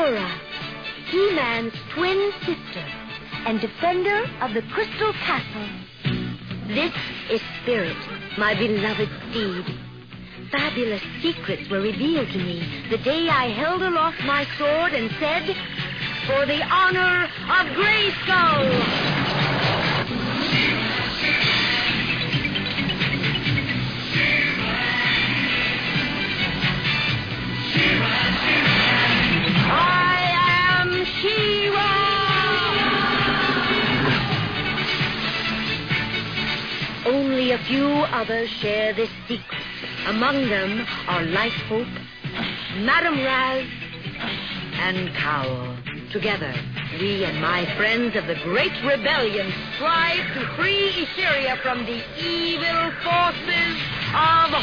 Aurora, He-Man's twin sister and defender of the Crystal Castle. This is Spirit, my beloved steed. Fabulous secrets were revealed to me the day I held aloft my sword and said, "For the honor of Grayskull!" Only a few others share this secret. Among them are Lighthope, Madame Raz, and Cowl. Together, we and my friends of the Great Rebellion strive to free Etheria from the evil forces of